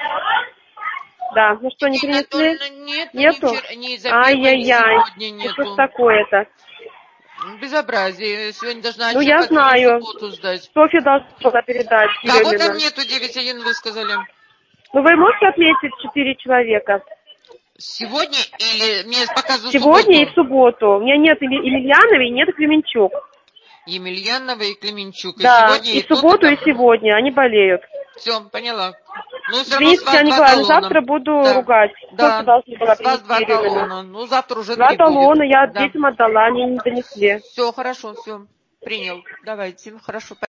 Да, ну что, не принесли? Нет, Нету? ни за первое, ни сегодня нету. Что ж такое-то? Безобразие. Сегодня должна Ну, я отчекать, в знаю. субботу сдать. Софья должна была передать. Кого там Еремина. нету? 9.1 вы сказали. Ну, вы можете отметить 4 человека? Сегодня или мне показывают Сегодня и субботу? в субботу. У меня нет Емельяновой и нет Клеменчук. Емельянова и Клеменчук. И Да, сегодня, и и в тот, и субботу, и там. сегодня. Они болеют. Все, поняла. Ну, все равно с Извините, вас Татьяна 2 Николаевна, талона. завтра буду Да, ругать. Софья да. должна была С вас принести 2 Еремина. талона. Ну, завтра уже 2 3 будет. талона я Да. детям отдала, они не донесли. Все, хорошо, все. Принял. Давайте. Хорошо.